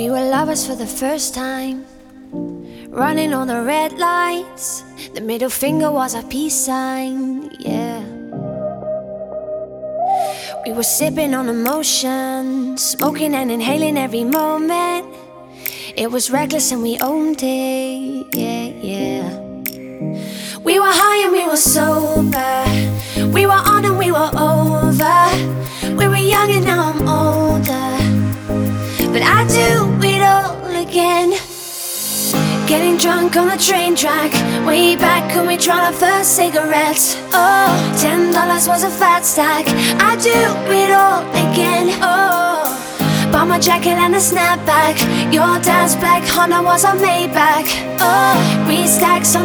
We were lovers for the first time, running on the red lights. The middle finger was our peace sign, yeah. We were sipping on emotion, smoking and inhaling every moment. It was reckless and we owned it, yeah, yeah. We were high and we were sober, we were on and we were over. We were young and now I'm older, but I do it all again. Getting drunk on the train track, way back when we tried our first cigarettes. Oh, $10 was a fat stack. I do it all again. Oh, bought my jacket and a snapback. Your dad's black Honda was a Maybach. Oh, 3 stacks on